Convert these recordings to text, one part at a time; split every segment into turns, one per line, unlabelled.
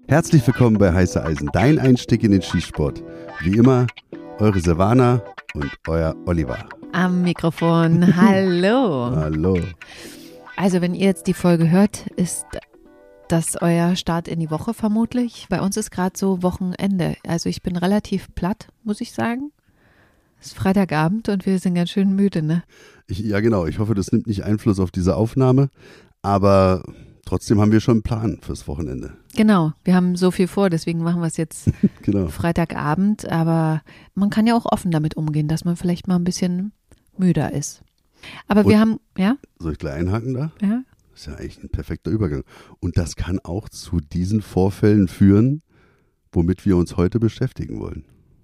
Herzlich willkommen bei Heiße Eisen, dein Einstieg in den Skisport. Wie immer, eure Silvana und euer Oliver.
Am Mikrofon, hallo.
Hallo.
Also wenn ihr jetzt die Folge hört, ist das euer Start in die Woche vermutlich. Bei uns ist gerade so Wochenende. Also ich bin relativ platt, muss ich sagen. Es ist Freitagabend und wir sind ganz schön müde, ne?
Ja genau, ich hoffe, das nimmt nicht Einfluss auf diese Aufnahme, aber trotzdem haben wir schon einen Plan fürs Wochenende.
Genau, wir haben so viel vor, deswegen machen wir es jetzt
Genau.
Freitagabend. Aber man kann ja auch offen damit umgehen, dass man vielleicht mal ein bisschen müder ist. Aber wir haben, ja?
Soll ich gleich einhaken da?
Ja.
Das ist ja eigentlich ein perfekter Übergang. Und das kann auch zu diesen Vorfällen führen, womit wir uns heute beschäftigen wollen.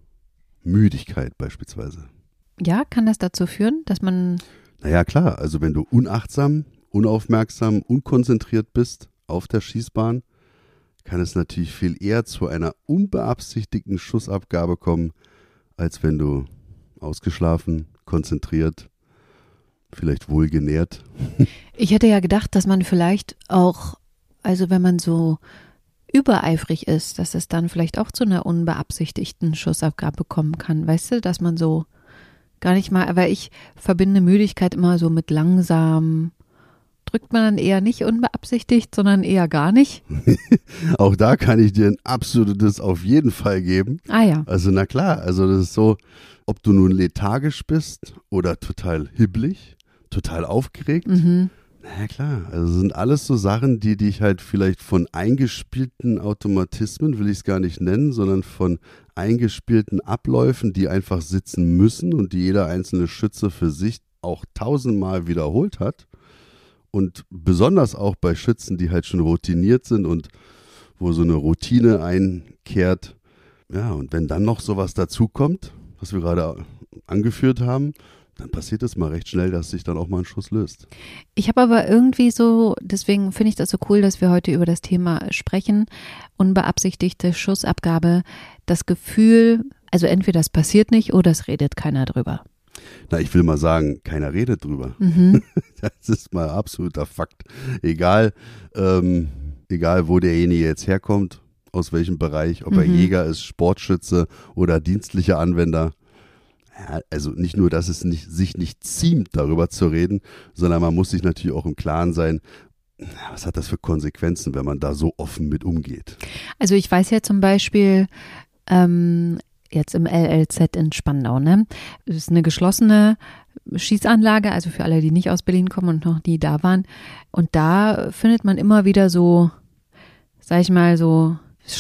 Müdigkeit beispielsweise.
Ja, kann das dazu führen, dass man...
Naja, klar. Also wenn du unachtsam, unaufmerksam, unkonzentriert bist auf der Schießbahn, kann es natürlich viel eher zu einer unbeabsichtigten Schussabgabe kommen, als wenn du ausgeschlafen, konzentriert, vielleicht wohlgenährt.
Ich hätte ja gedacht, dass man vielleicht auch, also wenn man so übereifrig ist, dass es dann vielleicht auch zu einer unbeabsichtigten Schussabgabe kommen kann. Weißt du, dass man so gar nicht mal, weil ich verbinde Müdigkeit immer so mit langsam. Drückt man dann eher nicht unbeabsichtigt, sondern eher gar nicht?
Auch da kann ich dir ein absolutes auf jeden Fall geben.
Ah ja.
Also na klar, also das ist so, ob du nun lethargisch bist oder total hibbelig, total aufgeregt. Na ja, klar, also sind alles so Sachen, die dich halt vielleicht von eingespielten Automatismen, will ich es gar nicht nennen, sondern von eingespielten Abläufen, die einfach sitzen müssen und die jeder einzelne Schütze für sich auch 1000-mal wiederholt hat. Und besonders auch bei Schützen, die halt schon routiniert sind und wo so eine Routine einkehrt. Ja, und wenn dann noch sowas dazukommt, was wir gerade angeführt haben, dann passiert es mal recht schnell, dass sich dann auch mal ein Schuss löst.
Ich habe aber irgendwie so, deswegen finde ich das so cool, dass wir heute über das Thema sprechen, unbeabsichtigte Schussabgabe, das Gefühl, also entweder das passiert nicht oder es redet keiner drüber.
Na, ich will mal sagen, keiner redet drüber. Das ist mal absoluter Fakt. Egal wo derjenige jetzt herkommt, aus welchem Bereich, ob er Jäger ist, Sportschütze oder dienstlicher Anwender. Ja, also nicht nur, dass es sich nicht ziemt, darüber zu reden, sondern man muss sich natürlich auch im Klaren sein, was hat das für Konsequenzen, wenn man da so offen mit umgeht.
Also ich weiß ja zum Beispiel, jetzt im LLZ in Spandau, ne? Das ist eine geschlossene Schießanlage, also für alle, die nicht aus Berlin kommen und noch nie da waren. Und da findet man immer wieder so, sag ich mal, so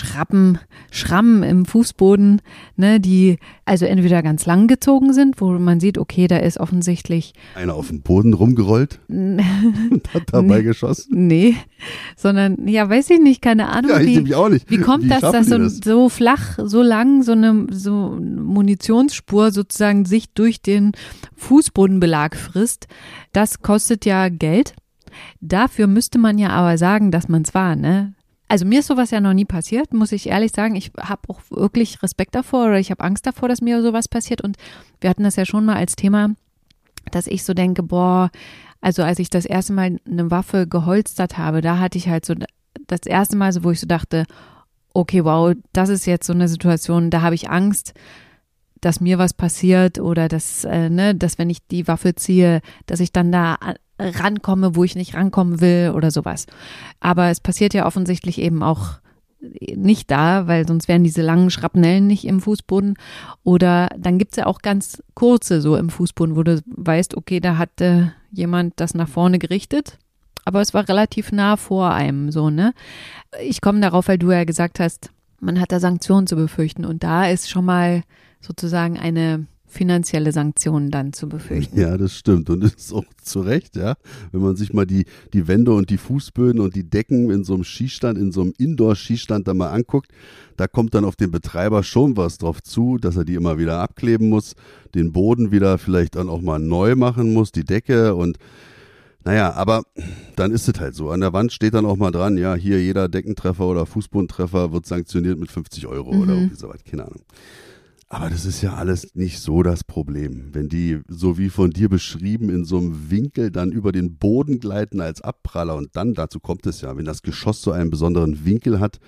Schrammen im Fußboden, ne, die also entweder ganz lang gezogen sind, wo man sieht, okay, da ist offensichtlich
einer auf dem Boden rumgerollt und hat dabei geschossen?
Nee, sondern, ja, weiß ich nicht, keine Ahnung.
Ja, ich nämlich auch nicht.
Wie kommt das, dass so flach, so lang so eine Munitionsspur sozusagen sich durch den Fußbodenbelag frisst? Das kostet ja Geld. Dafür müsste man ja aber sagen, dass man es war, ne? Also mir ist sowas ja noch nie passiert, muss ich ehrlich sagen. Ich habe auch wirklich Respekt davor oder ich habe Angst davor, dass mir sowas passiert. Und wir hatten das ja schon mal als Thema, dass ich so denke, boah, also als ich das erste Mal eine Waffe geholstert habe, da hatte ich halt so das erste Mal so, wo ich so dachte, okay, wow, das ist jetzt so eine Situation, da habe ich Angst, dass mir was passiert oder dass wenn ich die Waffe ziehe, dass ich dann da rankomme, wo ich nicht rankommen will oder sowas. Aber es passiert ja offensichtlich eben auch nicht da, weil sonst wären diese langen Schrapnellen nicht im Fußboden. Oder dann gibt's ja auch ganz kurze so im Fußboden, wo du weißt, okay, da hat jemand das nach vorne gerichtet, aber es war relativ nah vor einem, so, ne? Ich komme darauf, weil du ja gesagt hast, man hat da Sanktionen zu befürchten und da ist schon mal sozusagen eine finanzielle Sanktionen dann zu befürchten.
Ja, das stimmt und das ist auch zu Recht, ja. Wenn man sich mal die Wände und die Fußböden und die Decken in so einem Skistand, in so einem Indoor-Skistand da mal anguckt, da kommt dann auf den Betreiber schon was drauf zu, dass er die immer wieder abkleben muss, den Boden wieder vielleicht dann auch mal neu machen muss, die Decke und naja, aber dann ist es halt so. An der Wand steht dann auch mal dran, ja, hier jeder Deckentreffer oder Fußbodentreffer wird sanktioniert mit 50 € oder irgendwie sowas, keine Ahnung. Aber das ist ja alles nicht so das Problem. Wenn die, so wie von dir beschrieben, in so einem Winkel dann über den Boden gleiten als Abpraller und dann, dazu kommt es ja, wenn das Geschoss so einen besonderen Winkel hat,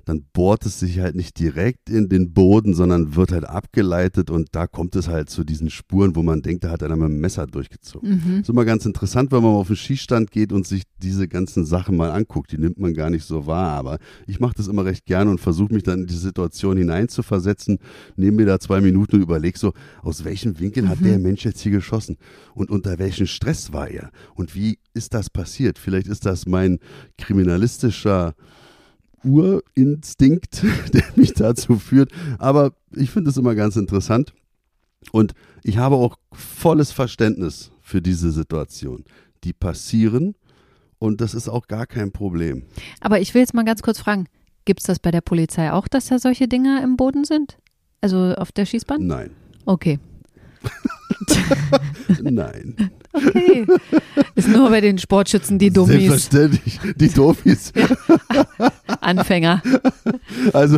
dann bohrt es sich halt nicht direkt in den Boden, sondern wird halt abgeleitet und da kommt es halt zu diesen Spuren, wo man denkt, da hat einer mit dem Messer durchgezogen. Das ist immer ganz interessant, wenn man auf den Schießstand geht und sich diese ganzen Sachen mal anguckt. Die nimmt man gar nicht so wahr, aber ich mache das immer recht gerne und versuche mich dann in die Situation hineinzuversetzen, nehme mir da 2 Minuten und überlege so, aus welchem Winkel hat der Mensch jetzt hier geschossen und unter welchem Stress war er und wie ist das passiert? Vielleicht ist das mein kriminalistischer Urinstinkt, der mich dazu führt. Aber ich finde es immer ganz interessant und ich habe auch volles Verständnis für diese Situation. Die passieren und das ist auch gar kein Problem.
Aber ich will jetzt mal ganz kurz fragen, gibt es das bei der Polizei auch, dass da solche Dinger im Boden sind? Also auf der Schießbahn?
Nein.
Okay.
Nein.
Okay. Ist nur bei den Sportschützen die Dummies.
Selbstverständlich, die Dummies.
Anfänger.
Also,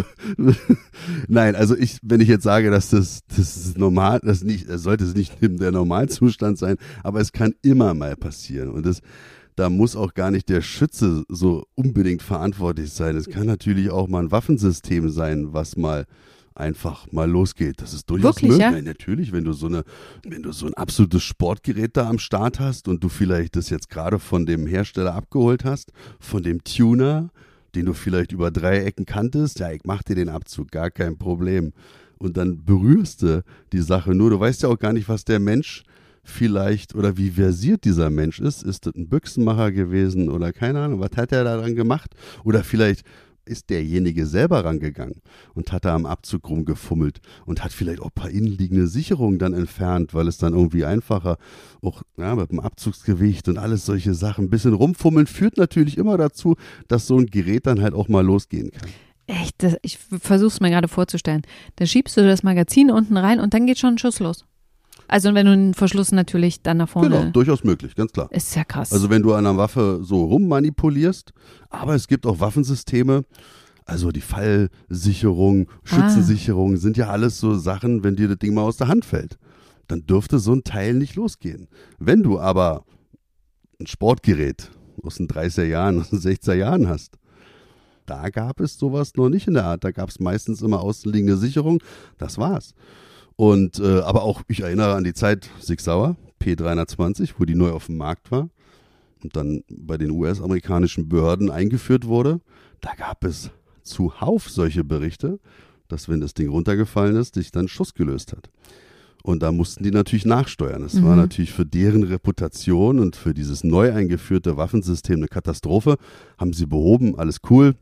nein, also wenn ich jetzt sage, dass das ist normal, das sollte es nicht der Normalzustand sein, aber es kann immer mal passieren und da muss auch gar nicht der Schütze so unbedingt verantwortlich sein. Es kann natürlich auch mal ein Waffensystem sein, was einfach mal losgeht. Das ist durchaus
Wirklich,
möglich.
ja?
Ja, natürlich, wenn du so ein absolutes Sportgerät da am Start hast und du vielleicht das jetzt gerade von dem Hersteller abgeholt hast, von dem Tuner, den du vielleicht über 3 Ecken kanntest, ja, ich mach dir den Abzug, gar kein Problem. Und dann berührst du die Sache nur. Du weißt ja auch gar nicht, was der Mensch vielleicht oder wie versiert dieser Mensch ist. Ist das ein Büchsenmacher gewesen oder keine Ahnung, was hat er daran gemacht? Oder vielleicht ist derjenige selber rangegangen und hat da am Abzug rumgefummelt und hat vielleicht auch ein paar innenliegende Sicherungen dann entfernt, weil es dann irgendwie einfacher, auch mit dem Abzugsgewicht und alles solche Sachen, ein bisschen rumfummeln führt natürlich immer dazu, dass so ein Gerät dann halt auch mal losgehen kann.
Echt, ich versuche es mir gerade vorzustellen. Da schiebst du das Magazin unten rein und dann geht schon ein Schuss los. Also wenn du den Verschluss natürlich dann nach vorne...
Genau, durchaus möglich, ganz klar.
Ist ja krass.
Also wenn du an einer Waffe so rummanipulierst, aber es gibt auch Waffensysteme, also die Fallsicherung, Schützensicherung sind ja alles so Sachen, wenn dir das Ding mal aus der Hand fällt, dann dürfte so ein Teil nicht losgehen. Wenn du aber ein Sportgerät aus den 30er Jahren, aus den 60er Jahren hast, da gab es sowas noch nicht in der Art. Da gab es meistens immer außenliegende Sicherung, das war's. Und aber auch, ich erinnere an die Zeit Sig Sauer, P320, wo die neu auf dem Markt war und dann bei den US-amerikanischen Behörden eingeführt wurde. Da gab es zuhauf solche Berichte, dass wenn das Ding runtergefallen ist, sich dann Schuss gelöst hat. Und da mussten die natürlich nachsteuern. Das war natürlich für deren Reputation und für dieses neu eingeführte Waffensystem eine Katastrophe. Haben sie behoben, alles cool.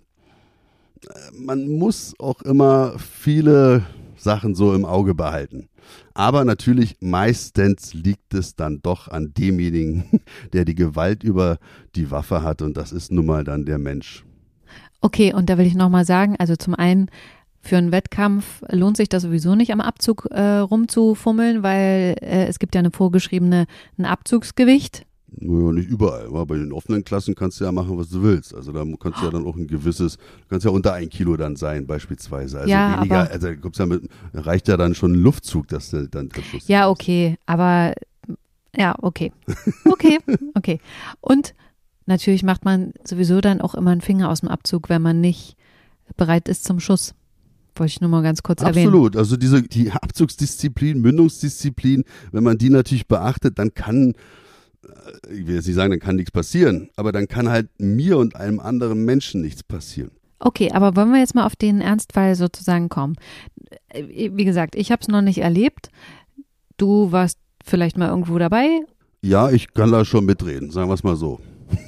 Man muss auch immer viele Sachen so im Auge behalten. Aber natürlich meistens liegt es dann doch an demjenigen, der die Gewalt über die Waffe hat und das ist nun mal dann der Mensch.
Okay, und da will ich nochmal sagen, also zum einen, für einen Wettkampf lohnt sich das sowieso nicht am Abzug rumzufummeln, weil es gibt ja ein Abzugsgewicht.
Naja, nicht überall. Aber bei den offenen Klassen kannst du ja machen, was du willst. Also da kannst du ja dann auch du kannst ja unter 1 Kilo dann sein beispielsweise. Also
ja,
weniger, also reicht ja dann schon ein Luftzug, dass du dann Trittschluss
ja, okay, aber ja, okay. Okay. Und natürlich macht man sowieso dann auch immer einen Finger aus dem Abzug, wenn man nicht bereit ist zum Schuss. Wollte ich nur mal ganz kurz erwähnen.
Absolut. Also die Abzugsdisziplin, Mündungsdisziplin, wenn man die natürlich beachtet, dann kann, ich will jetzt nicht sagen, dann kann nichts passieren, aber dann kann halt mir und einem anderen Menschen nichts passieren.
Okay, aber wollen wir jetzt mal auf den Ernstfall sozusagen kommen? Wie gesagt, ich habe es noch nicht erlebt. Du warst vielleicht mal irgendwo dabei?
Ja, ich kann da schon mitreden, sagen wir es mal so.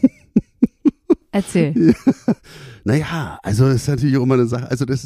Erzähl.
Naja, also das ist natürlich auch immer eine Sache, also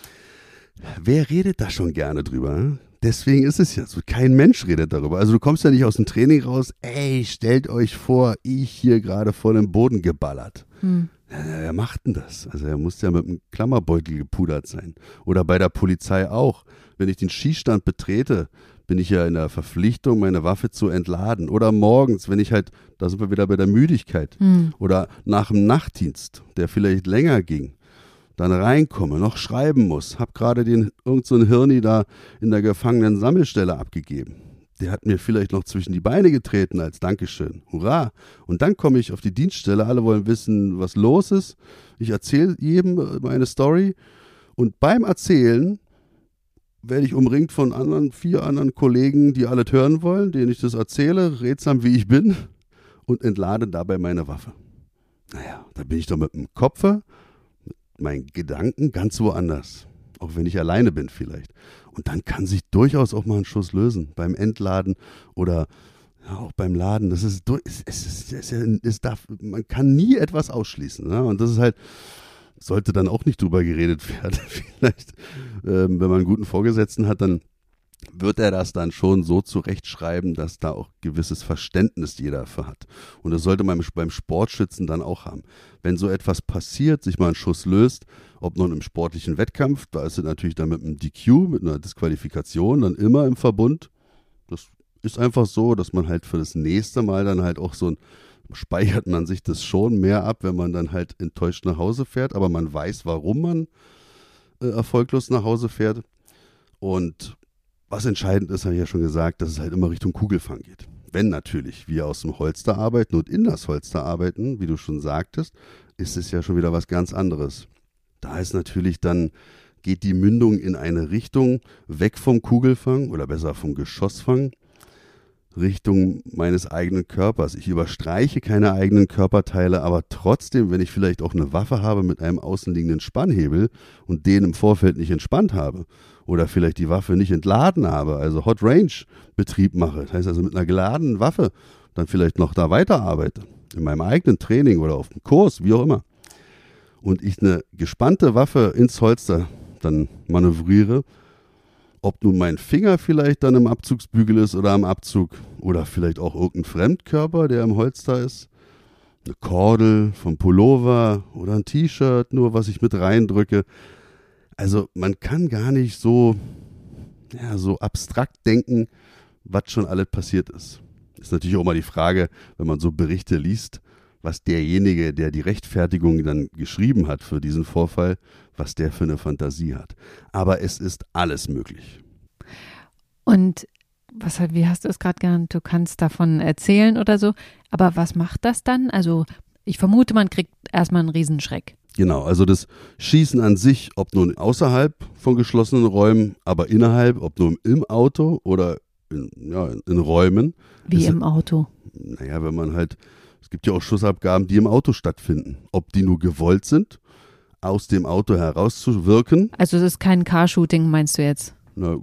wer redet da schon gerne drüber? Deswegen ist es ja so, kein Mensch redet darüber. Also du kommst ja nicht aus dem Training raus, ey, stellt euch vor, ich hier gerade vor dem Boden geballert. Ja, wer macht denn das? Also er muss ja mit einem Klammerbeutel gepudert sein. Oder bei der Polizei auch. Wenn ich den Schießstand betrete, bin ich ja in der Verpflichtung, meine Waffe zu entladen. Oder morgens, wenn ich halt, da sind wir wieder bei der Müdigkeit. Oder nach dem Nachtdienst, der vielleicht länger ging, dann reinkomme, noch schreiben muss, hab gerade irgend so ein Hirni da in der Gefangenen-Sammelstelle abgegeben. der hat mir vielleicht noch zwischen die Beine getreten als Dankeschön. Hurra! Und dann komme ich auf die Dienststelle, alle wollen wissen, was los ist. Ich erzähle jedem meine Story und beim Erzählen werde ich umringt von 4 anderen Kollegen, die alle hören wollen, denen ich das erzähle, redsam wie ich bin, und entlade dabei meine Waffe. Naja, da bin ich doch mit dem Kopf, mit meinen Gedanken ganz woanders. Auch wenn ich alleine bin vielleicht. Und dann kann sich durchaus auch mal ein Schuss lösen. Beim Entladen oder ja, auch beim Laden. Das ist, man kann nie etwas ausschließen. Ne? Und das ist halt, sollte dann auch nicht drüber geredet werden. Vielleicht, wenn man einen guten Vorgesetzten hat, dann wird er das dann schon so zurechtschreiben, dass da auch gewisses Verständnis jeder dafür hat. Und das sollte man beim Sportschützen dann auch haben. Wenn so etwas passiert, sich mal ein Schuss löst, ob nun im sportlichen Wettkampf, da ist es natürlich dann mit einem DQ, mit einer Disqualifikation, dann immer im Verbund. Das ist einfach so, dass man halt für das nächste Mal dann halt auch speichert man sich das schon mehr ab, wenn man dann halt enttäuscht nach Hause fährt, aber man weiß, warum man erfolglos nach Hause fährt. Und was entscheidend ist, habe ich ja schon gesagt, dass es halt immer Richtung Kugelfang geht. Wenn natürlich wir aus dem Holster arbeiten und in das Holster arbeiten, wie du schon sagtest, ist es ja schon wieder was ganz anderes. Da ist natürlich dann, geht die Mündung in eine Richtung, weg vom Kugelfang oder besser vom Geschossfang, Richtung meines eigenen Körpers. Ich überstreiche keine eigenen Körperteile, aber trotzdem, wenn ich vielleicht auch eine Waffe habe mit einem außenliegenden Spannhebel und den im Vorfeld nicht entspannt habe oder vielleicht die Waffe nicht entladen habe, also Hot Range Betrieb mache, das heißt also mit einer geladenen Waffe dann vielleicht noch da weiterarbeite, in meinem eigenen Training oder auf dem Kurs, wie auch immer, und ich eine gespannte Waffe ins Holster dann manövriere, ob nun mein Finger vielleicht dann im Abzugsbügel ist oder am Abzug oder vielleicht auch irgendein Fremdkörper, der im Holster ist, eine Kordel vom Pullover oder ein T-Shirt, nur was ich mit reindrücke. Also man kann gar nicht so abstrakt denken, was schon alles passiert ist. Ist natürlich auch mal die Frage, wenn man so Berichte liest, was derjenige, der die Rechtfertigung dann geschrieben hat für diesen Vorfall, was der für eine Fantasie hat. Aber es ist alles möglich.
Und wie hast du es gerade genannt? Du kannst davon erzählen oder so. Aber was macht das dann? Also ich vermute, man kriegt erstmal einen Riesenschreck.
Genau, also das Schießen an sich, ob nun außerhalb von geschlossenen Räumen, aber innerhalb, ob nun im Auto oder in Räumen.
Wie im Auto?
Naja, wenn man halt, es gibt ja auch Schussabgaben, die im Auto stattfinden. Ob die nur gewollt sind, aus dem Auto herauszuwirken.
Also das ist kein Carshooting, meinst du jetzt?
Du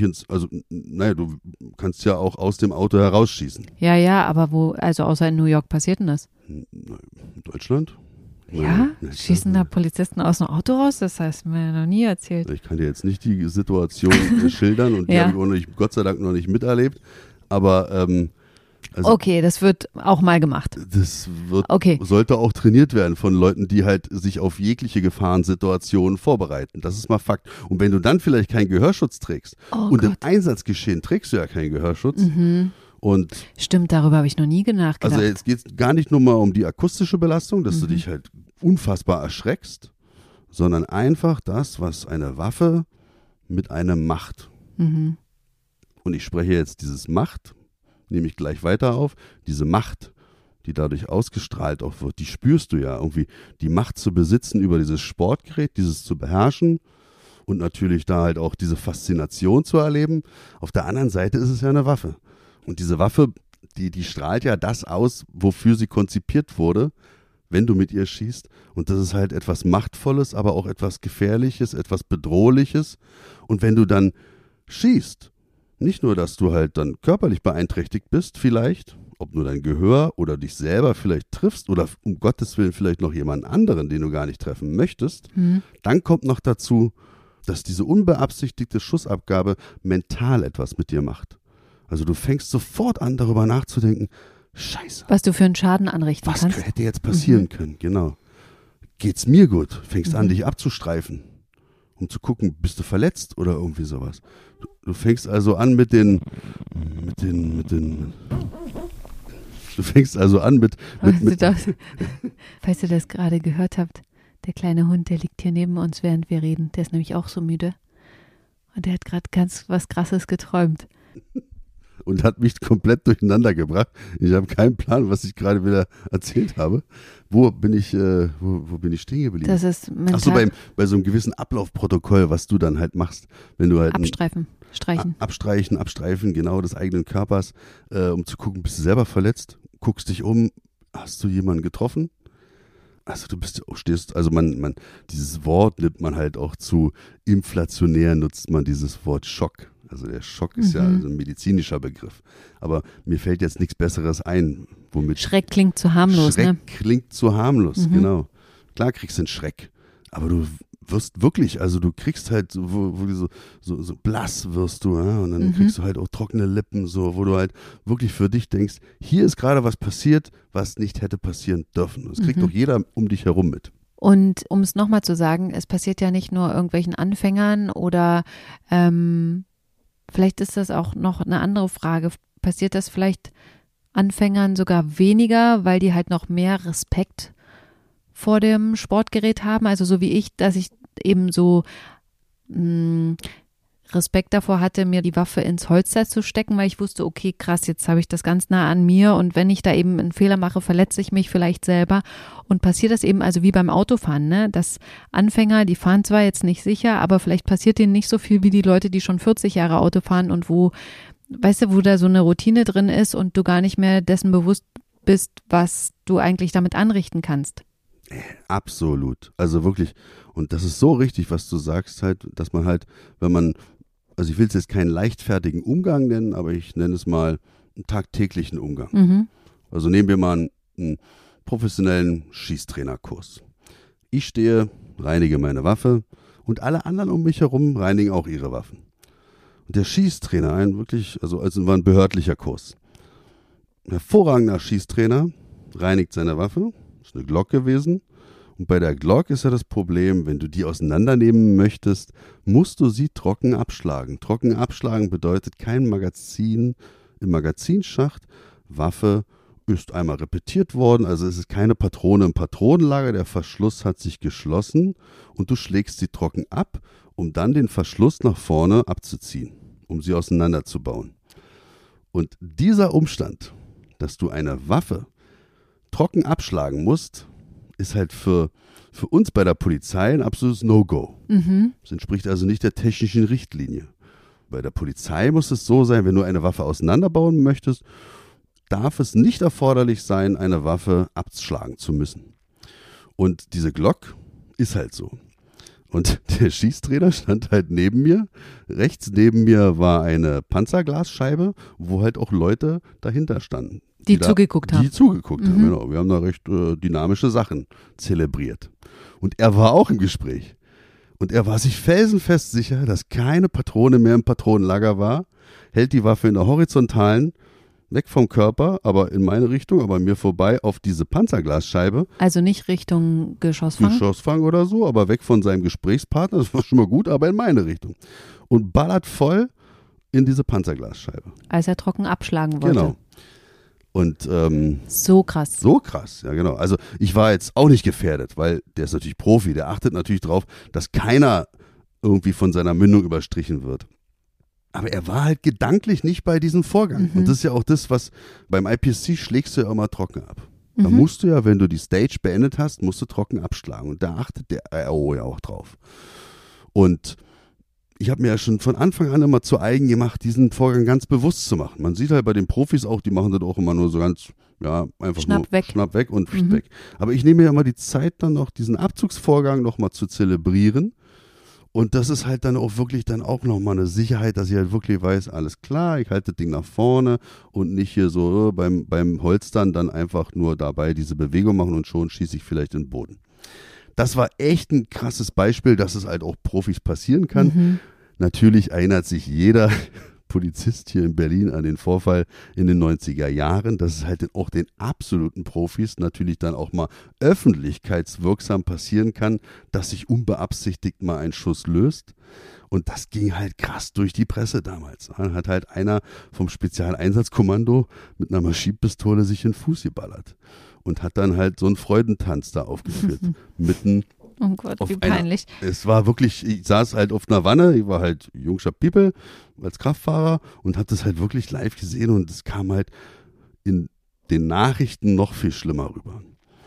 kannst ja auch aus dem Auto herausschießen.
Ja, aber außer in New York passiert denn das?
In Deutschland?
Ja? Schießen da Polizisten aus dem Auto raus? Das hast du mir noch nie erzählt.
Ich kann dir jetzt nicht die Situation schildern und die habe ich Gott sei Dank noch nicht miterlebt. Aber
okay, das wird auch mal gemacht.
Das sollte auch trainiert werden von Leuten, die halt sich auf jegliche Gefahrensituationen vorbereiten. Das ist mal Fakt. Und wenn du dann vielleicht keinen Gehörschutz trägst im Einsatzgeschehen trägst du ja keinen Gehörschutz.
Mhm.
Und
stimmt, darüber habe ich noch nie nachgedacht.
Also jetzt geht es gar nicht nur mal um die akustische Belastung, dass du dich halt unfassbar erschreckst, sondern einfach das, was eine Waffe mit einem macht. Mhm. Und ich spreche jetzt dieses Macht, nehme ich gleich weiter auf, diese Macht, die dadurch ausgestrahlt auch wird, die spürst du ja irgendwie, die Macht zu besitzen über dieses Sportgerät, dieses zu beherrschen und natürlich da halt auch diese Faszination zu erleben. Auf der anderen Seite ist es ja eine Waffe. Und diese Waffe, die strahlt ja das aus, wofür sie konzipiert wurde, wenn du mit ihr schießt. Und das ist halt etwas Machtvolles, aber auch etwas Gefährliches, etwas Bedrohliches. Und wenn du dann schießt, nicht nur, dass du halt dann körperlich beeinträchtigt bist vielleicht, ob nur dein Gehör oder dich selber vielleicht triffst oder um Gottes Willen vielleicht noch jemanden anderen, den du gar nicht treffen möchtest, dann kommt noch dazu, dass diese unbeabsichtigte Schussabgabe mental etwas mit dir macht. Also du fängst sofort an, darüber nachzudenken, Scheiße.
Was du für einen Schaden anrichten kannst.
Was hätte jetzt passieren können, genau. Geht's mir gut? Fängst an, dich abzustreifen, um zu gucken, bist du verletzt oder irgendwie sowas. Du fängst also an du fängst also an
falls ihr das gerade gehört habt, der kleine Hund, der liegt hier neben uns, während wir reden. Der ist nämlich auch so müde. Und der hat gerade ganz was Krasses geträumt.
und hat mich komplett durcheinander gebracht. Ich habe keinen Plan, was ich gerade wieder erzählt habe. Wo bin ich stehen geblieben?
Das ist mental.
Ach so, bei so einem gewissen Ablaufprotokoll, was du dann halt machst, wenn du halt abstreichen, genau, des eigenen Körpers, um zu gucken, bist du selber verletzt, guckst dich um, hast du jemanden getroffen? Also dieses Wort nimmt man halt auch zu inflationär, nutzt man dieses Wort Schock. Also der Schock ist ja also ein medizinischer Begriff. Aber mir fällt jetzt nichts Besseres ein, womit
Schreck klingt zu harmlos,
Schreck klingt zu harmlos, genau. Klar kriegst du einen Schreck, aber du wirst wirklich, also du kriegst halt, wo du so blass wirst du, ja? Und dann kriegst du halt auch trockene Lippen, so, wo du halt wirklich für dich denkst, hier ist gerade was passiert, was nicht hätte passieren dürfen. Das kriegt doch jeder um dich herum mit.
Und um es nochmal zu sagen, es passiert ja nicht nur irgendwelchen Anfängern oder vielleicht ist das auch noch eine andere Frage, passiert das vielleicht Anfängern sogar weniger, weil die halt noch mehr Respekt vor dem Sportgerät haben, also so wie ich, dass ich eben so Respekt davor hatte, mir die Waffe ins Holster zu stecken, weil ich wusste, okay, krass, jetzt habe ich das ganz nah an mir und wenn ich da eben einen Fehler mache, verletze ich mich vielleicht selber und passiert das eben, also wie beim Autofahren, ne, dass Anfänger, die fahren zwar jetzt nicht sicher, aber vielleicht passiert denen nicht so viel wie die Leute, die schon 40 Jahre Auto fahren und wo, weißt du, wo da so eine Routine drin ist und du gar nicht mehr dessen bewusst bist, was du eigentlich damit anrichten kannst.
Absolut. Also wirklich, und das ist so richtig, was du sagst halt, dass man halt, also ich will es jetzt keinen leichtfertigen Umgang nennen, aber ich nenne es mal einen tagtäglichen Umgang. Also nehmen wir mal einen professionellen Schießtrainerkurs. Ich stehe, reinige meine Waffe und alle anderen um mich herum reinigen auch ihre Waffen. Und der Schießtrainer, war ein behördlicher Kurs. Ein hervorragender Schießtrainer reinigt seine Waffe. Das ist eine Glock gewesen. Und bei der Glock ist ja das Problem, wenn du die auseinandernehmen möchtest, musst du sie trocken abschlagen. Trocken abschlagen bedeutet kein Magazin im Magazinschacht. Waffe ist einmal repetiert worden, also es ist keine Patrone im Patronenlager. Der Verschluss hat sich geschlossen und du schlägst sie trocken ab, um dann den Verschluss nach vorne abzuziehen, um sie auseinanderzubauen. Und dieser Umstand, dass du eine Waffe trocken abschlagen musst, ist halt für uns bei der Polizei ein absolutes No-Go. Das entspricht also nicht der technischen Richtlinie. Bei der Polizei muss es so sein, wenn du eine Waffe auseinanderbauen möchtest, darf es nicht erforderlich sein, eine Waffe abschlagen zu müssen. Und diese Glock ist halt so. Und der Schießtrainer stand halt neben mir. Rechts neben mir war eine Panzerglasscheibe, wo halt auch Leute dahinter standen. Die zugeguckt haben, genau. Wir haben da recht dynamische Sachen zelebriert. Und er war auch im Gespräch. Und er war sich felsenfest sicher, dass keine Patrone mehr im Patronenlager war, hält die Waffe in der horizontalen, weg vom Körper, aber in meine Richtung, aber mir vorbei auf diese Panzerglasscheibe.
Also nicht Richtung Geschossfang?
Geschossfang oder so, aber weg von seinem Gesprächspartner, das war schon mal gut, aber in meine Richtung. Und ballert voll in diese Panzerglasscheibe.
Als er trocken abschlagen wollte.
Genau. Und
so krass.
So krass, ja genau. Also ich war jetzt auch nicht gefährdet, weil der ist natürlich Profi, der achtet natürlich drauf, dass keiner irgendwie von seiner Mündung überstrichen wird. Aber er war halt gedanklich nicht bei diesem Vorgang. Und das ist ja auch das, was beim IPSC schlägst du ja immer trocken ab. Da musst du ja, wenn du die Stage beendet hast, musst du trocken abschlagen. Und da achtet der RO ja auch drauf. Und ich habe mir ja schon von Anfang an immer zu eigen gemacht, diesen Vorgang ganz bewusst zu machen. Man sieht halt bei den Profis auch, die machen das auch immer nur so ganz, ja, einfach
schnapp
weg und weg. Aber ich nehme mir ja immer die Zeit dann noch, diesen Abzugsvorgang nochmal zu zelebrieren. Und das ist halt dann auch wirklich dann auch nochmal eine Sicherheit, dass ich halt wirklich weiß, alles klar, ich halte das Ding nach vorne und nicht hier so beim Holstern dann einfach nur dabei diese Bewegung machen und schon schieße ich vielleicht in den Boden. Das war echt ein krasses Beispiel, dass es halt auch Profis passieren kann. Natürlich erinnert sich jeder Polizist hier in Berlin an den Vorfall in den 90er Jahren, dass es halt auch den absoluten Profis natürlich dann auch mal öffentlichkeitswirksam passieren kann, dass sich unbeabsichtigt mal ein Schuss löst. Und das ging halt krass durch die Presse damals. Dann hat halt einer vom Spezialeinsatzkommando mit einer Maschinenpistole sich in den Fuß geballert und hat dann halt so einen Freudentanz da aufgeführt. Mitten
Oh Gott, wie peinlich.
Es war wirklich, ich saß halt auf einer Wanne, ich war halt jungscher People als Kraftfahrer und habe das halt wirklich live gesehen und es kam halt in den Nachrichten noch viel schlimmer rüber.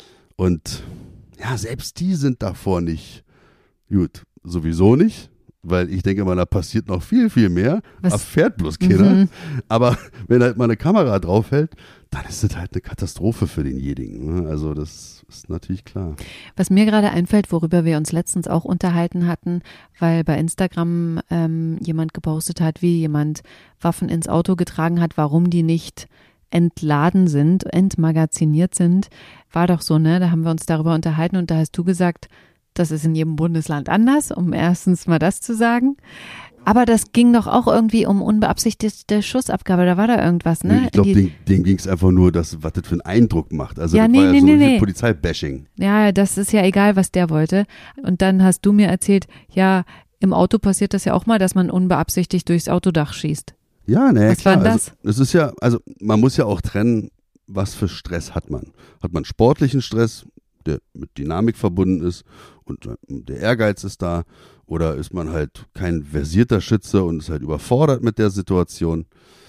Und ja, selbst die sind davor nicht gut, sowieso nicht, weil ich denke mal, da passiert noch viel, viel mehr. Erfährt bloß keiner. Aber wenn halt mal eine Kamera draufhält, dann ist das halt eine Katastrophe für denjenigen. Also das ist natürlich klar.
Was mir gerade einfällt, worüber wir uns letztens auch unterhalten hatten, weil bei Instagram jemand gepostet hat, wie jemand Waffen ins Auto getragen hat, warum die nicht entladen sind, entmagaziniert sind, war doch so, ne? Da haben wir uns darüber unterhalten und da hast du gesagt, das ist in jedem Bundesland anders, um erstens mal das zu sagen. Aber das ging doch auch irgendwie um unbeabsichtigte Schussabgabe, da war da irgendwas, ne?
Ich glaube, denen ging es einfach nur, was das für einen Eindruck macht. Also
ja,
das war ja so Polizeibashing.
Ja, das ist ja egal, was der wollte. Und dann hast du mir erzählt, ja, im Auto passiert das ja auch mal, dass man unbeabsichtigt durchs Autodach schießt.
Ja, ne,
was
klar.
war das?
Also, es ist ja, also man muss ja auch trennen, was für Stress hat man. Hat man sportlichen Stress, der mit Dynamik verbunden ist und der Ehrgeiz ist da, oder ist man halt kein versierter Schütze und ist halt überfordert mit der Situation,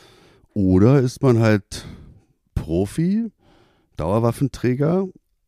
oder ist man halt Profi, Dauerwaffenträger,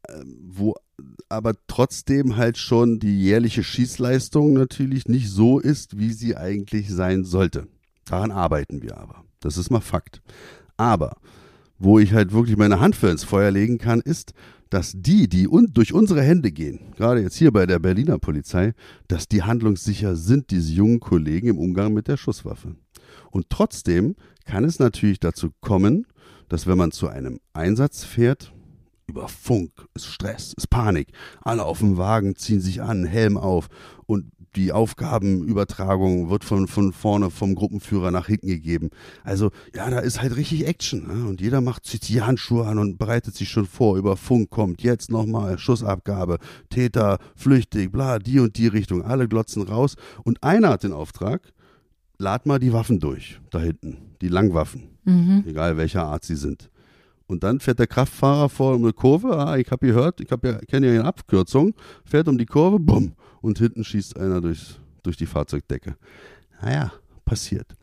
wo aber trotzdem halt schon die jährliche Schießleistung natürlich nicht so ist, wie sie eigentlich sein sollte. Daran arbeiten wir aber. Das ist mal Fakt. Aber wo ich halt wirklich meine Hand für ins Feuer legen kann, ist, dass die durch unsere Hände gehen, gerade jetzt hier bei der Berliner Polizei, dass die handlungssicher sind, diese jungen Kollegen im Umgang mit der Schusswaffe. Und trotzdem kann es natürlich dazu kommen, dass wenn man zu einem Einsatz fährt, über Funk, ist Stress, ist Panik, alle auf dem Wagen ziehen sich an, Helm auf und die Aufgabenübertragung wird von vorne vom Gruppenführer nach hinten gegeben. Also ja, da ist halt richtig Action. Ne? Und jeder zieht die Handschuhe an und bereitet sich schon vor. Über Funk kommt jetzt nochmal Schussabgabe, Täter, flüchtig, bla, die und die Richtung. Alle glotzen raus. Und einer hat den Auftrag, lad mal die Waffen durch, da hinten, die Langwaffen, egal welcher Art sie sind. Und dann fährt der Kraftfahrer vor eine Kurve, ich habe gehört, kenne ja eine Abkürzung, fährt um die Kurve, bumm, und hinten schießt einer durch die Fahrzeugdecke. Naja, passiert.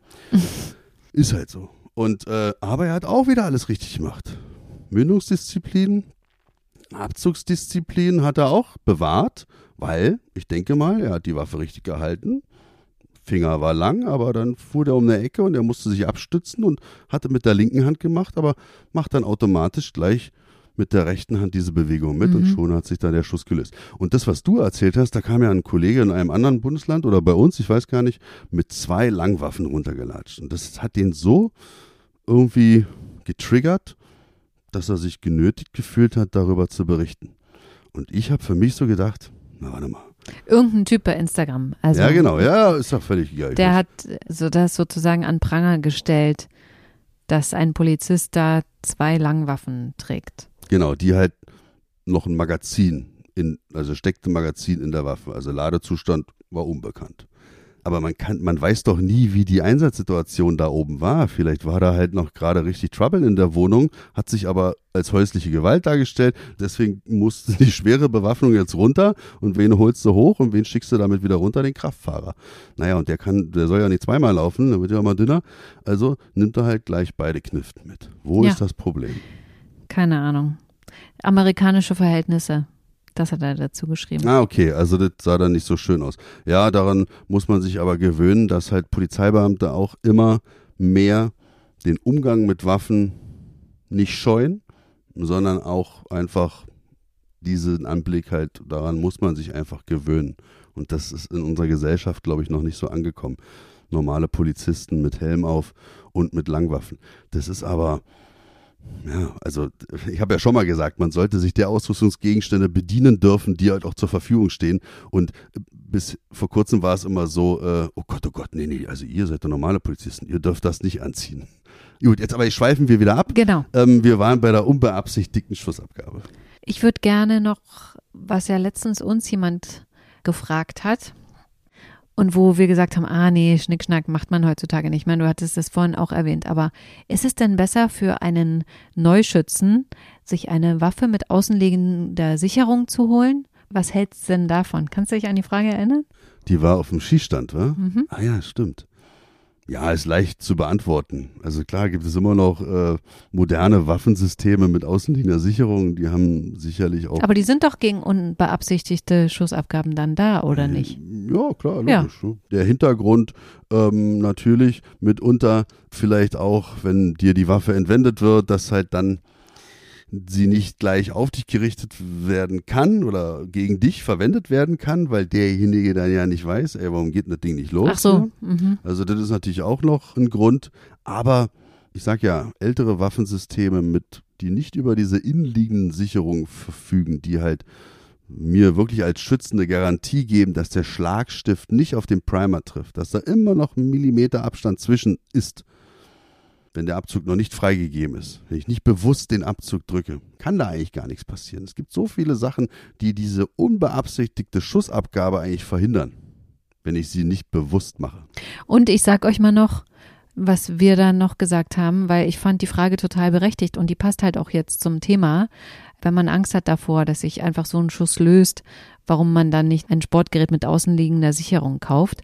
Ist halt so. Und aber er hat auch wieder alles richtig gemacht. Mündungsdisziplin, Abzugsdisziplin hat er auch bewahrt, weil, ich denke mal, er hat die Waffe richtig gehalten. Finger war lang, aber dann fuhr der um eine Ecke und er musste sich abstützen und hatte mit der linken Hand gemacht, aber macht dann automatisch gleich mit der rechten Hand diese Bewegung mit und schon hat sich dann der Schuss gelöst. Und das, was du erzählt hast, da kam ja ein Kollege in einem anderen Bundesland oder bei uns, ich weiß gar nicht, mit 2 Langwaffen runtergelatscht. Und das hat den so irgendwie getriggert, dass er sich genötigt gefühlt hat, darüber zu berichten. Und ich habe für mich so gedacht, na warte mal.
Irgendein Typ bei Instagram. Also,
ja, genau, ja, ist doch völlig egal.
Der hat so das sozusagen an Pranger gestellt, dass ein Polizist da 2 Langwaffen trägt.
Genau, die halt noch ein Magazin, also steckte ein Magazin in der Waffe. Also Ladezustand war unbekannt. Aber man weiß doch nie, wie die Einsatzsituation da oben war. Vielleicht war da halt noch gerade richtig Trouble in der Wohnung, hat sich aber als häusliche Gewalt dargestellt. Deswegen musste die schwere Bewaffnung jetzt runter. Und wen holst du hoch und wen schickst du damit wieder runter? Den Kraftfahrer. Naja, und der soll ja nicht zweimal laufen, dann wird ja mal dünner. Also nimmt er halt gleich beide Kniften mit. Wo ist das Problem?
Keine Ahnung. Amerikanische Verhältnisse. Das hat er dazu geschrieben.
Ah, okay, also das sah dann nicht so schön aus. Ja, daran muss man sich aber gewöhnen, dass halt Polizeibeamte auch immer mehr den Umgang mit Waffen nicht scheuen, sondern auch einfach diesen Anblick halt, daran muss man sich einfach gewöhnen. Und das ist in unserer Gesellschaft, glaube ich, noch nicht so angekommen. Normale Polizisten mit Helm auf und mit Langwaffen. Das ist aber... Ja, also ich habe ja schon mal gesagt, man sollte sich der Ausrüstungsgegenstände bedienen dürfen, die halt auch zur Verfügung stehen. Und bis vor kurzem war es immer so, oh Gott, nee, also ihr seid doch normale Polizisten, ihr dürft das nicht anziehen. Gut, jetzt aber schweifen wir wieder ab.
Genau.
Wir waren bei der unbeabsichtigten Schussabgabe.
Ich würde gerne noch, was ja letztens uns jemand gefragt hat, und wo wir gesagt haben, nee, Schnickschnack macht man heutzutage nicht mehr. Du hattest das vorhin auch erwähnt. Aber ist es denn besser für einen Neuschützen, sich eine Waffe mit außenliegender Sicherung zu holen? Was hältst du denn davon? Kannst du dich an die Frage erinnern?
Die war auf dem Schießstand, wa? Ah ja, stimmt. Ja, ist leicht zu beantworten. Also klar gibt es immer noch moderne Waffensysteme mit außenliegender Sicherung, die haben sicherlich auch...
Aber die sind doch gegen unbeabsichtigte Schussabgaben dann da, oder nicht?
Ja, klar, logisch. Ja. Der Hintergrund natürlich mitunter vielleicht auch, wenn dir die Waffe entwendet wird, dass halt dann sie nicht gleich auf dich gerichtet werden kann oder gegen dich verwendet werden kann, weil derjenige dann ja nicht weiß, warum geht das Ding nicht los?
Ach so.
Ja? Also das ist natürlich auch noch ein Grund, aber ich sag ja, ältere Waffensysteme, die nicht über diese innenliegenden Sicherungen verfügen, die halt mir wirklich als schützende Garantie geben, dass der Schlagstift nicht auf den Primer trifft, dass da immer noch ein Millimeter Abstand zwischen ist, wenn der Abzug noch nicht freigegeben ist, wenn ich nicht bewusst den Abzug drücke, kann da eigentlich gar nichts passieren. Es gibt so viele Sachen, die diese unbeabsichtigte Schussabgabe eigentlich verhindern, wenn ich sie nicht bewusst mache.
Und ich sag euch mal noch, was wir dann noch gesagt haben, weil ich fand die Frage total berechtigt und die passt halt auch jetzt zum Thema. Wenn man Angst hat davor, dass sich einfach so ein Schuss löst, warum man dann nicht ein Sportgerät mit außenliegender Sicherung kauft.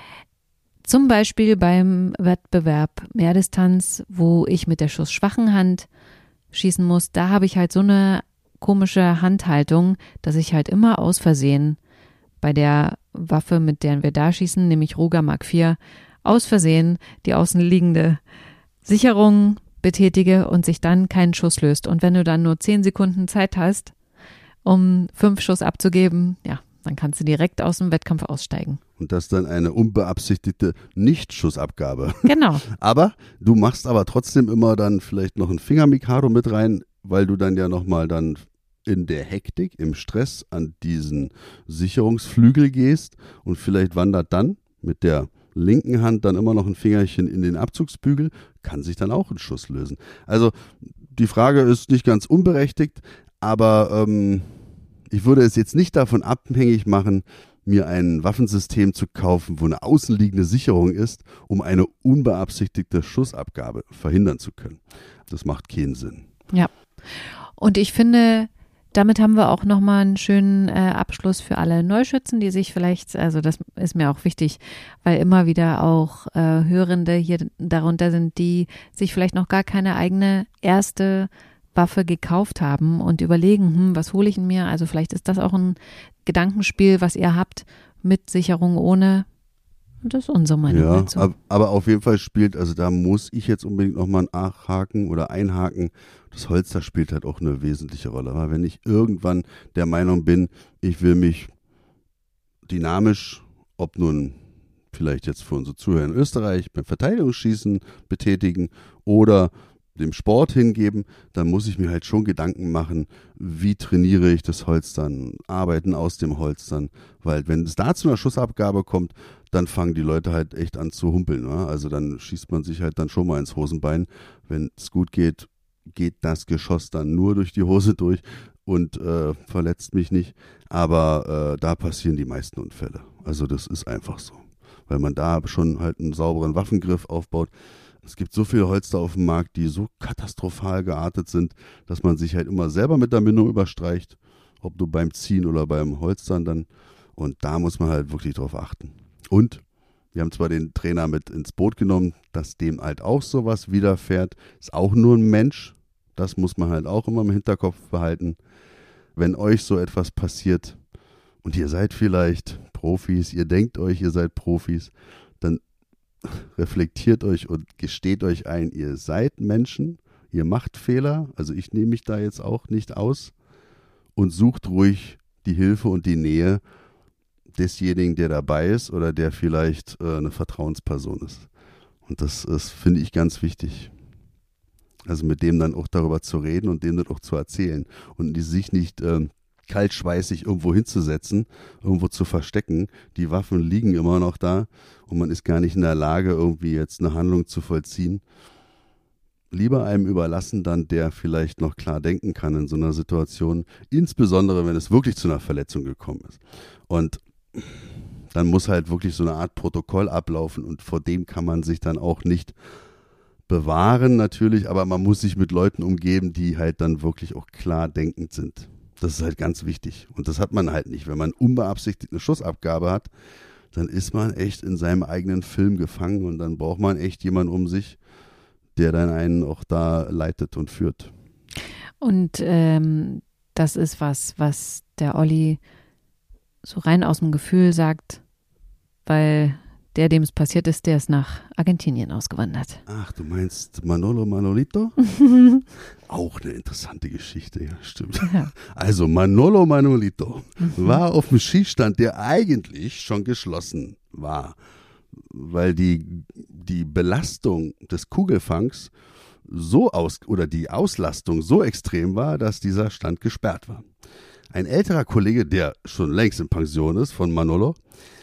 Zum Beispiel beim Wettbewerb Mehrdistanz, wo ich mit der schussschwachen Hand schießen muss, da habe ich halt so eine komische Handhaltung, dass ich halt immer aus Versehen bei der Waffe, mit der wir da schießen, nämlich Ruger Mark IV, aus Versehen die außenliegende Sicherung betätige und sich dann kein Schuss löst. Und wenn du dann nur 10 Sekunden Zeit hast, um 5 Schuss abzugeben, ja, dann kannst du direkt aus dem Wettkampf aussteigen.
Und das ist dann eine unbeabsichtigte Nicht-Schussabgabe.
Genau.
Aber du machst aber trotzdem immer dann vielleicht noch ein Finger-Mikado mit rein, weil du dann ja nochmal dann in der Hektik, im Stress an diesen Sicherungsflügel gehst und vielleicht wandert dann mit der linken Hand dann immer noch ein Fingerchen in den Abzugsbügel, kann sich dann auch ein Schuss lösen. Also die Frage ist nicht ganz unberechtigt, aber ich würde es jetzt nicht davon abhängig machen, mir ein Waffensystem zu kaufen, wo eine außenliegende Sicherung ist, um eine unbeabsichtigte Schussabgabe verhindern zu können. Das macht keinen Sinn.
Ja, und ich finde, damit haben wir auch nochmal einen schönen Abschluss für alle Neuschützen, die sich vielleicht, also das ist mir auch wichtig, weil immer wieder auch Hörende hier darunter sind, die sich vielleicht noch gar keine eigene erste Waffe gekauft haben und überlegen, was hole ich in mir? Also vielleicht ist das auch ein Gedankenspiel, was ihr habt, mit Sicherung, ohne. Und das ist unsere Meinung dazu.
Ja, aber auf jeden Fall spielt, also da muss ich jetzt unbedingt nochmal einhaken. Das Holster spielt halt auch eine wesentliche Rolle. Aber wenn ich irgendwann der Meinung bin, ich will mich dynamisch, ob nun vielleicht jetzt für unsere Zuhörer in Österreich beim Verteidigungsschießen betätigen oder dem Sport hingeben, dann muss ich mir halt schon Gedanken machen, wie trainiere ich das Holstern, arbeiten aus dem Holstern, weil wenn es da zu einer Schussabgabe kommt, dann fangen die Leute halt echt an zu humpeln. Ne? Also dann schießt man sich halt dann schon mal ins Hosenbein. Wenn es gut geht, geht das Geschoss dann nur durch die Hose durch und verletzt mich nicht. Aber da passieren die meisten Unfälle. Also das ist einfach so, weil man da schon halt einen sauberen Waffengriff aufbaut. Es gibt so viele Holster auf dem Markt, die so katastrophal geartet sind, dass man sich halt immer selber mit der Mündung überstreicht, ob du beim Ziehen oder beim Holstern dann. Und da muss man halt wirklich drauf achten. Und wir haben zwar den Trainer mit ins Boot genommen, dass dem halt auch sowas widerfährt. Ist auch nur ein Mensch. Das muss man halt auch immer im Hinterkopf behalten. Wenn euch so etwas passiert und ihr seid vielleicht Profis, ihr denkt euch, ihr seid Profis, dann reflektiert euch und gesteht euch ein, ihr seid Menschen, ihr macht Fehler, also ich nehme mich da jetzt auch nicht aus und sucht ruhig die Hilfe und die Nähe desjenigen, der dabei ist oder der vielleicht eine Vertrauensperson ist. Und das ist, finde ich, ganz wichtig. Also mit dem dann auch darüber zu reden und dem dann auch zu erzählen und sich nicht kaltschweißig irgendwo hinzusetzen, irgendwo zu verstecken. Die Waffen liegen immer noch da und man ist gar nicht in der Lage, irgendwie jetzt eine Handlung zu vollziehen. Lieber einem überlassen dann, der vielleicht noch klar denken kann in so einer Situation, insbesondere wenn es wirklich zu einer Verletzung gekommen ist. Und dann muss halt wirklich so eine Art Protokoll ablaufen und vor dem kann man sich dann auch nicht bewahren natürlich, aber man muss sich mit Leuten umgeben, die halt dann wirklich auch klar denkend sind. Das ist halt ganz wichtig. Und das hat man halt nicht. Wenn man unbeabsichtigt eine Schussabgabe hat, dann ist man echt in seinem eigenen Film gefangen und dann braucht man echt jemanden um sich, der dann einen auch da leitet und führt.
Und das ist was der Olli so rein aus dem Gefühl sagt, weil dem es passiert ist, der ist nach Argentinien ausgewandert.
Ach, du meinst Manolito? Auch eine interessante Geschichte, ja, stimmt.
Ja.
Also Manolito war auf dem Schießstand, der eigentlich schon geschlossen war, weil die Belastung des Kugelfangs oder die Auslastung so extrem war, dass dieser Stand gesperrt war. Ein älterer Kollege, der schon längst in Pension ist, von Manolo,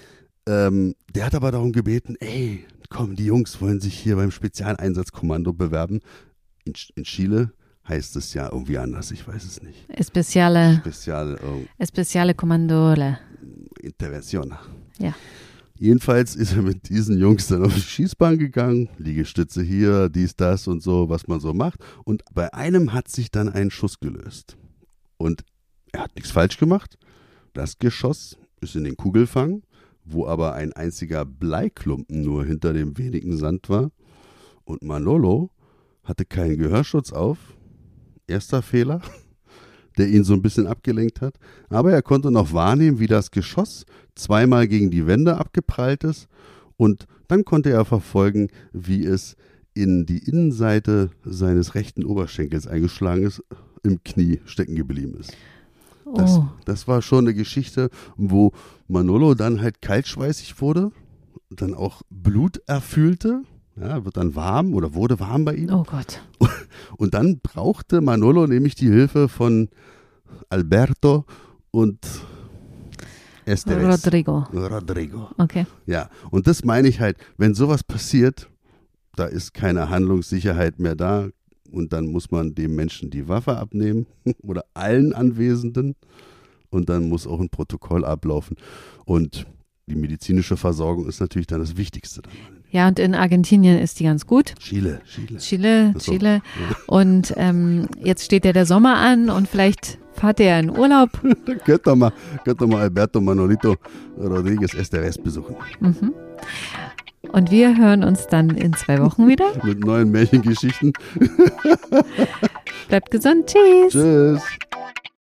der hat aber darum gebeten, ey, komm, die Jungs wollen sich hier beim Spezialeinsatzkommando bewerben. In Chile heißt es ja irgendwie anders, ich weiß es nicht.
Especiale Commandole.
Intervention.
Ja.
Jedenfalls ist er mit diesen Jungs dann auf die Schießbahn gegangen, Liegestütze hier, dies, das und so, was man so macht. Und bei einem hat sich dann ein Schuss gelöst. Und er hat nichts falsch gemacht. Das Geschoss ist in den Kugelfang, wo aber ein einziger Bleiklumpen nur hinter dem wenigen Sand war. Und Manolo hatte keinen Gehörschutz auf. Erster Fehler, der ihn so ein bisschen abgelenkt hat. Aber er konnte noch wahrnehmen, wie das Geschoss zweimal gegen die Wände abgeprallt ist. Und dann konnte er verfolgen, wie es in die Innenseite seines rechten Oberschenkels eingeschlagen ist, im Knie stecken geblieben ist. Das war schon eine Geschichte, wo Manolo dann halt kaltschweißig wurde, dann auch Blut erfühlte, ja, wurde warm bei ihm.
Oh Gott.
Und dann brauchte Manolo nämlich die Hilfe von Alberto und Esteves. Rodrigo.
Okay.
Ja, und das meine ich halt, wenn sowas passiert, da ist keine Handlungssicherheit mehr da. Und dann muss man dem Menschen die Waffe abnehmen oder allen Anwesenden. Und dann muss auch ein Protokoll ablaufen. Und die medizinische Versorgung ist natürlich dann das Wichtigste.
Ja, und in Argentinien ist die ganz gut.
Chile.
So. Und jetzt steht ja der Sommer an und vielleicht fahrt ihr in Urlaub.
Dann könnt ihr mal Alberto Manolito Rodriguez Esteves besuchen.
Mhm. Und wir hören uns dann in 2 Wochen wieder.
Mit neuen Märchengeschichten.
Bleibt gesund. Tschüss.
Tschüss.